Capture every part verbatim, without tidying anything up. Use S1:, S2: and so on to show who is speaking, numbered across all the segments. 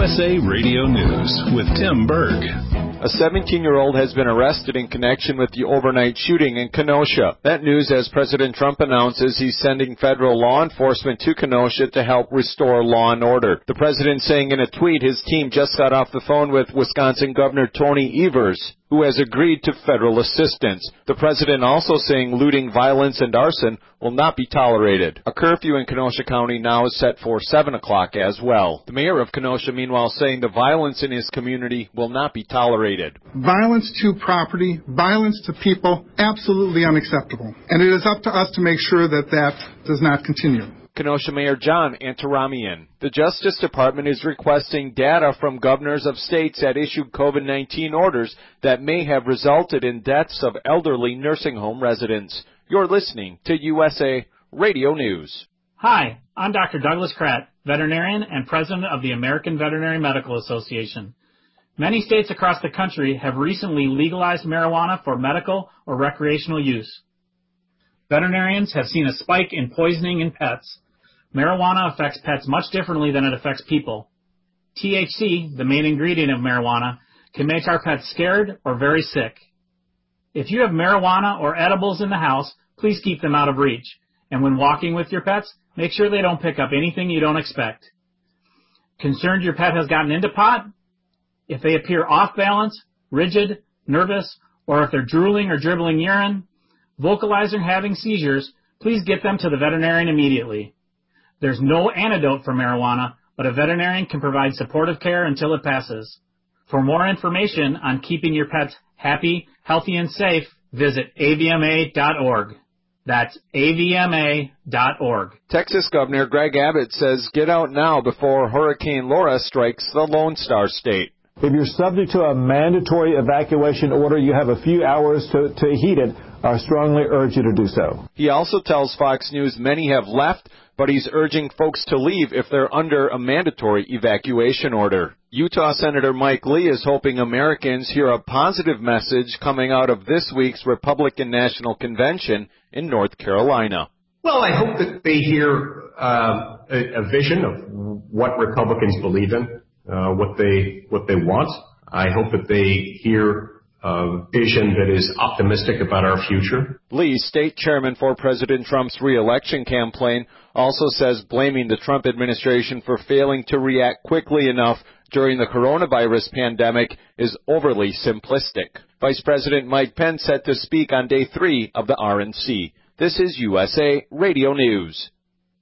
S1: S A Radio News with Tim Berg.
S2: A seventeen-year-old has been arrested in connection with the overnight shooting in Kenosha. That news as President Trump announces he's sending federal law enforcement to Kenosha to help restore law and order. The president saying in a tweet his team just got off the phone with Wisconsin Governor Tony Evers, who has agreed to federal assistance. The president also saying looting, violence, and arson will not be tolerated. A curfew in Kenosha County now is set for seven o'clock as well. The mayor of Kenosha, meanwhile, saying the violence in his community will not be tolerated.
S3: Violence to property, violence to people, absolutely unacceptable. And it is up to us to make sure that that does not continue.
S2: Kenosha Mayor John Antaramian. The Justice Department is requesting data from governors of states that issued COVID nineteen orders that may have resulted in deaths of elderly nursing home residents. You're listening to U S A Radio News.
S4: Hi, I'm Doctor Douglas Kratt, veterinarian and president of the American Veterinary Medical Association. Many states across the country have recently legalized marijuana for medical or recreational use. Veterinarians have seen a spike in poisoning in pets. Marijuana affects pets much differently than it affects people. T H C, the main ingredient of marijuana, can make our pets scared or very sick. If you have marijuana or edibles in the house, please keep them out of reach. And when walking with your pets, make sure they don't pick up anything you don't expect. Concerned your pet has gotten into pot? If they appear off balance, rigid, nervous, or if they're drooling or dribbling urine, vocalizing or having seizures, please get them to the veterinarian immediately. There's no antidote for marijuana, but a veterinarian can provide supportive care until it passes. For more information on keeping your pets happy, healthy, and safe, visit A V M A dot org. That's A V M A dot org.
S2: Texas Governor Greg Abbott says get out now before Hurricane Laura strikes the Lone Star State.
S5: If you're subject to a mandatory evacuation order, you have a few hours to, to heed it. I strongly urge you to do so.
S2: He also tells Fox News many have left, but he's urging folks to leave if they're under a mandatory evacuation order. Utah Senator Mike Lee is hoping Americans hear a positive message coming out of this week's Republican National Convention in North Carolina.
S6: Well, I hope that they hear uh, a, a vision of what Republicans believe in. Uh, what they what they want. I hope that they hear a vision that is optimistic about our future.
S2: Lee, state chairman for President Trump's re-election campaign, also says blaming the Trump administration for failing to react quickly enough during the coronavirus pandemic is overly simplistic. Vice President Mike Pence set to speak on day three of the R N C. This is U S A Radio News.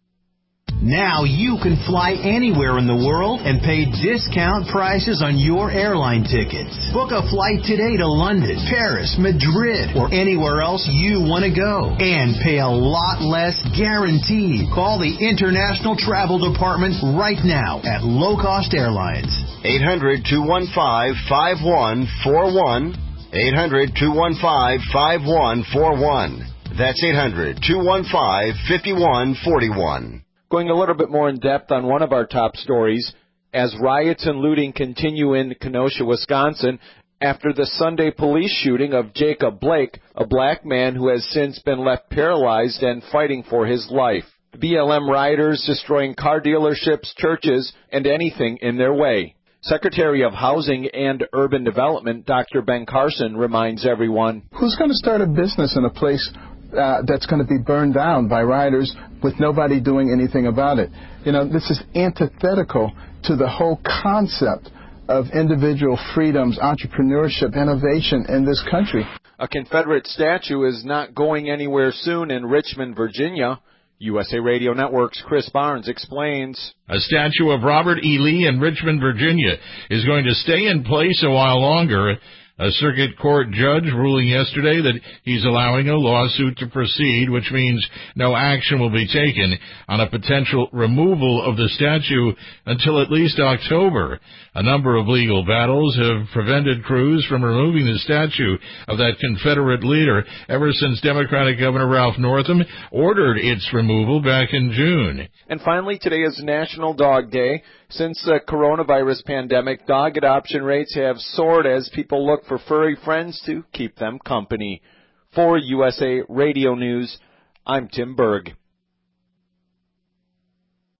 S7: Now you can fly anywhere in the world and pay discount prices on your airline tickets. Book a flight today to London, Paris, Madrid, or anywhere else you want to go. And pay a lot less guaranteed. Call the International Travel Department right now at Low Cost Airlines.
S8: eight hundred, two one five, five one four one. eight hundred, two one five, five one four one. That's eight hundred, two one five, five one four one.
S2: Going a little bit more in depth on one of our top stories, as riots and looting continue in Kenosha, Wisconsin, after the Sunday police shooting of Jacob Blake, a black man who has since been left paralyzed and fighting for his life. B L M rioters destroying car dealerships, churches, and anything in their way. Secretary of Housing and Urban Development, Doctor Ben Carson, reminds everyone,
S3: who's going to start a business in a place Uh, that's going to be burned down by rioters with nobody doing anything about it? You know, this is antithetical to the whole concept of individual freedoms, entrepreneurship, innovation in this country.
S2: A Confederate statue is not going anywhere soon in Richmond, Virginia. U S A Radio Network's Chris Barnes explains.
S9: A statue of Robert E. Lee in Richmond, Virginia is going to stay in place a while longer. A circuit court judge ruling yesterday that he's allowing a lawsuit to proceed, which means no action will be taken on a potential removal of the statue until at least October. A number of legal battles have prevented crews from removing the statue of that Confederate leader ever since Democratic Governor Ralph Northam ordered its removal back in June.
S2: And finally, today is National Dog Day. Since the coronavirus pandemic, dog adoption rates have soared as people look for furry friends to keep them company. For U S A Radio News, I'm Tim Berg.